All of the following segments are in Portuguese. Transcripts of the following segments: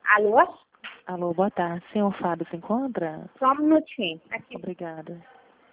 Alô? Alô, boa tarde. Senhor Fábio se encontra? Só um minutinho. Aqui. Obrigada.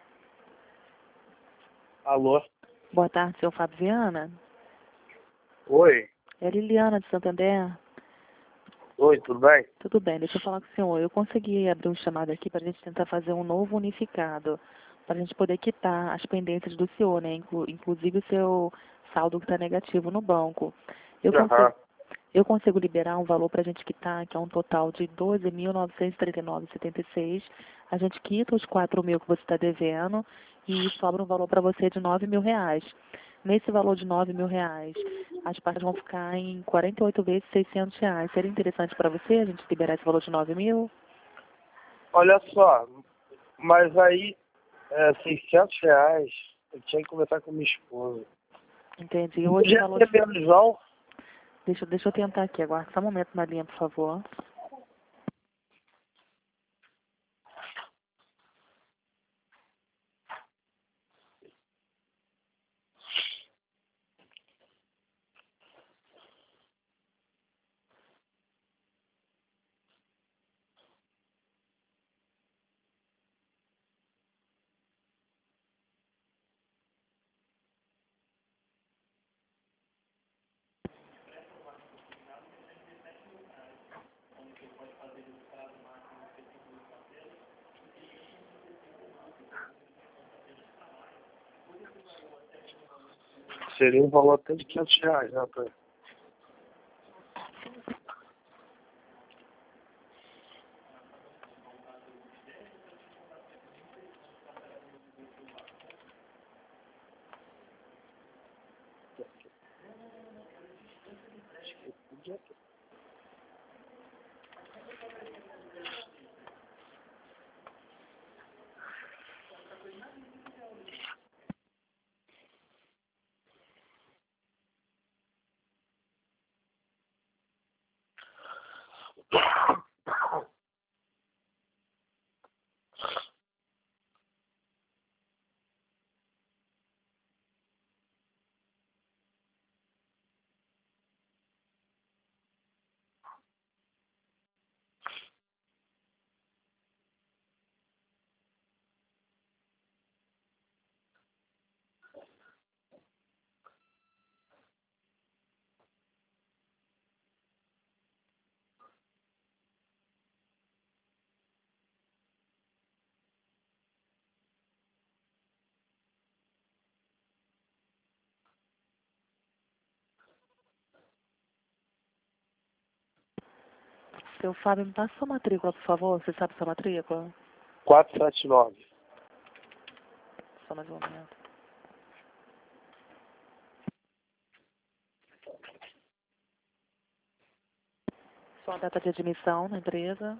Alô? Boa tarde, senhor Fábio Viana. Oi. É Liliana de Santander. Oi, tudo bem? Tudo bem, deixa eu falar com o senhor. Eu consegui abrir um chamado aqui para a gente tentar fazer um novo unificado, para a gente poder quitar as pendências do senhor, né? Inclusive o seu saldo que está negativo no banco. Eu consigo liberar um valor para a gente quitar, que é um total de R$ 12.939,76. A gente quita os 4.000 que você está devendo e sobra um valor para você de R$ 9.000. Nesse valor de R$ 9.000, as partes vão ficar em 48 vezes R$ 600. Seria interessante para você a gente liberar esse valor de 9.000? Olha só, mas aí, R$ 600, eu tinha que conversar com minha esposa. Entendi. Hoje o valor... Não? Deixa eu tentar aqui. Aguarda só um momento na linha, por favor. Seria um valor até de R$ 500, né? Seu Fábio, me passa sua matrícula, por favor. Você sabe sua matrícula? 479. Só mais um momento. Sua data de admissão na empresa?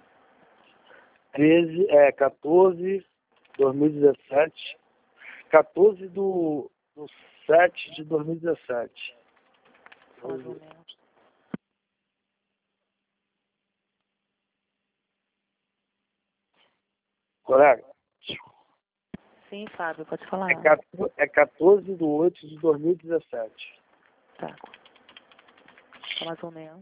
14, 2017. 14 do 7 de 2017. Só mais um momento. Colega? Sim, Fábio, pode falar. É 14 de 8 de 2017. Tá. Só mais um momento.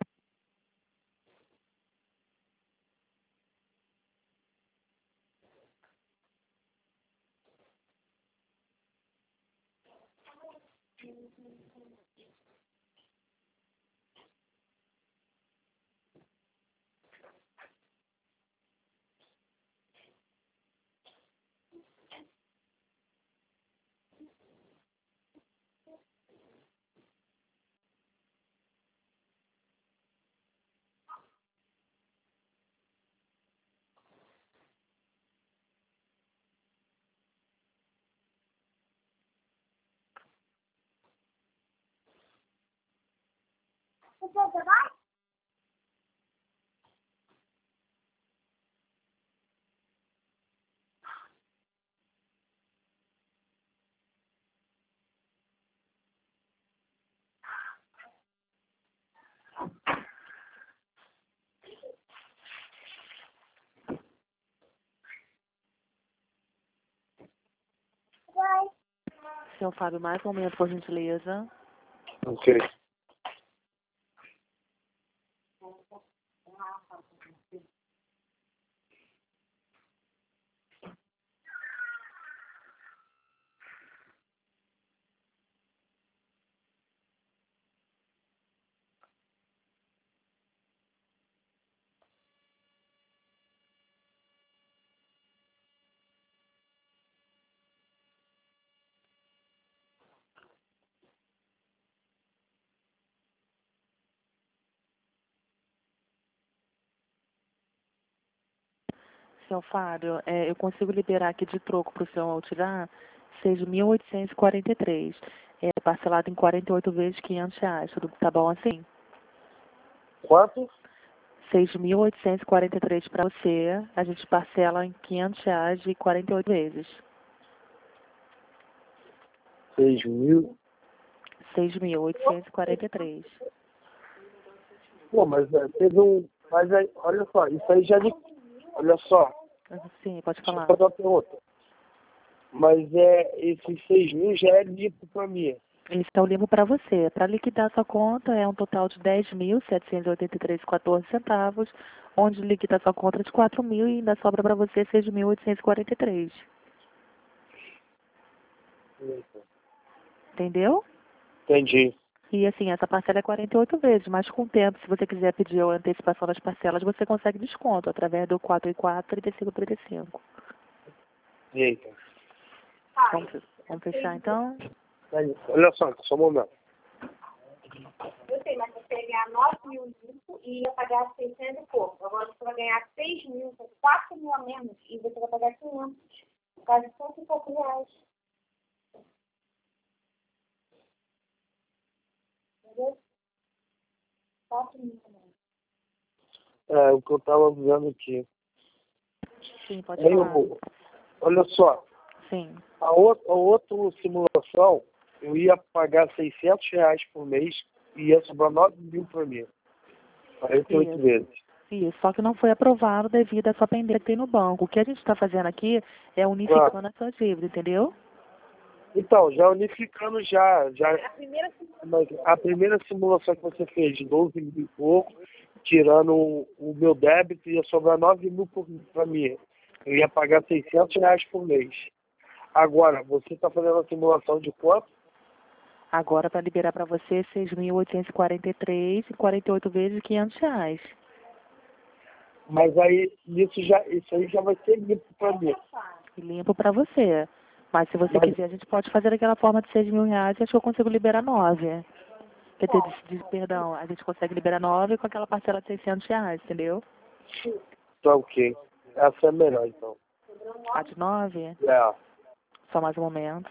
Seu Fábio, mais um momento, por gentileza. Ok. Seu Fábio, eu consigo liberar aqui de troco para o senhor tirar 6.843. Parcelado em 48 vezes R$ 500. Tudo tá bom assim? Quanto? 6.843 para você. A gente parcela em R$ 500 e 48 vezes. 6.000. 6.843. Pô, mas teve um... Mas aí, olha só, isso aí já... Olha só, Sim, pode deixa eu falar. fazer uma pergunta. Mas esses 6.000 já é limpo pra mim. Esse é o limpo para você. Para liquidar sua conta é um total de 10.783,14 onde liquida sua conta de 4.000 e ainda sobra para você 6.843. Entendeu? Entendi. E assim, essa parcela é 48 vezes, mas com o tempo, se você quiser pedir a antecipação das parcelas, você consegue desconto através do 484 3535. Eita. Vamos fechar então? Olha só um momento. Eu sei, mas você ia ganhar 9.000 limpo e ia pagar 600 e pouco. Agora você vai ganhar 6.000, 4.000 a menos e você vai pagar 500. Quase 100 e poucos reais. Entendeu? 4.000 também. O que eu tava vendo aqui. Sim, pode Aí, falar. olha só, Sim. a outra simulação, eu ia pagar R$ 600 por mês e ia sobrar 9.000 para mim. 48 Isso. vezes. Isso, só que não foi aprovado devido à sua pendência que tem no banco. O que a gente está fazendo aqui é unificando a sua dívida, entendeu? Então, já unificando já A primeira mas a primeira simulação que você fez de 12.000 e pouco, tirando o meu débito, ia sobrar 9.000 para mim. Eu ia pagar R$ 600 por mês. Agora, você está fazendo a simulação de quanto? Agora, para liberar para você, 6.843 e 48 vezes R$ 500. Mas aí, isso aí já vai ser limpo para mim. Limpo para você. Mas se você quiser, a gente pode fazer daquela forma de R$ 6.000 e acho que eu consigo liberar 9. Quer dizer, perdão, a gente consegue liberar 9 com aquela parcela de R$ 600, entendeu? Tá ok. Essa é melhor, então. A de 9? É. Só mais um momento.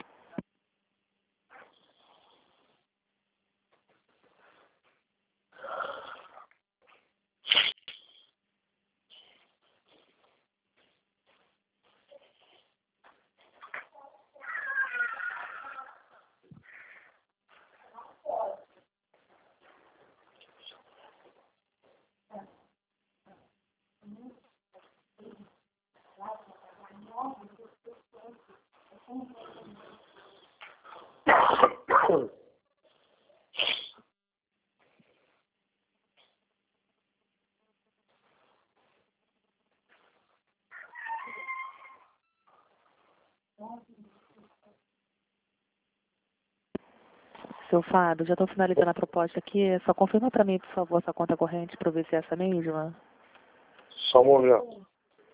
Seu Fábio, já estou finalizando a proposta aqui. Só confirma para mim, por favor, sua conta corrente para eu ver se é essa mesma. Só um momento.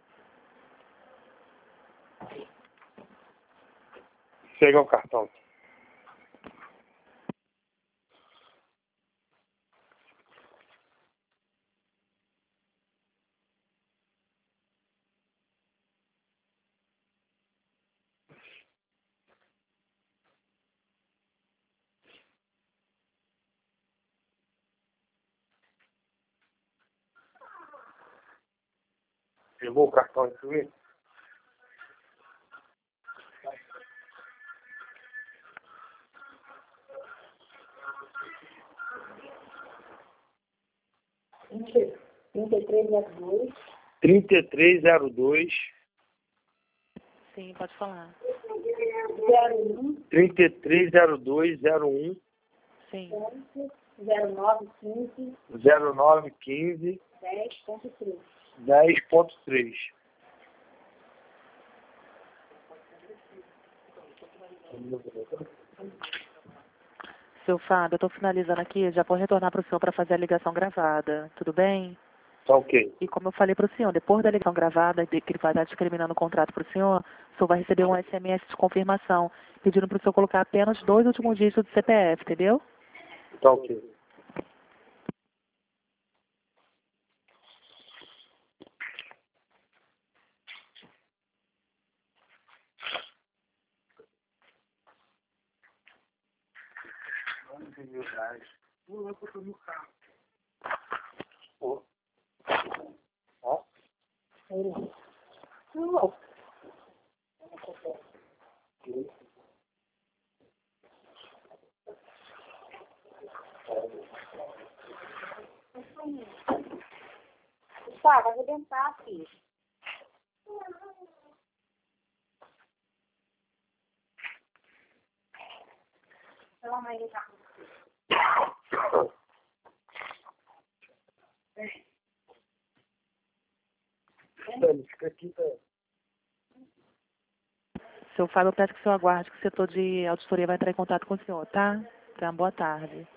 Pega o cartão. Pegou o cartão aqui? trinta e três 3302 Sim, pode falar. 01 330201 Sim. 0915 0915 10.3. 10.3. Seu Fábio, eu estou finalizando aqui. Já vou retornar para o senhor para fazer a ligação gravada. Tudo bem? Tá ok. E como eu falei para o senhor, depois da ligação gravada, que ele vai estar discriminando o contrato para o senhor vai receber um SMS de confirmação, pedindo para o senhor colocar apenas 2 últimos dígitos do CPF, entendeu? Tá ok. reais. Vou lá botar no carro. Pô. Ó. Não. Tá, vai arrebentar aqui. Pela mãe do carro. Fica aqui, tá? Seu Fábio, eu peço que o senhor aguarde, que o setor de auditoria vai entrar em contato com o senhor, tá? Então, boa tarde.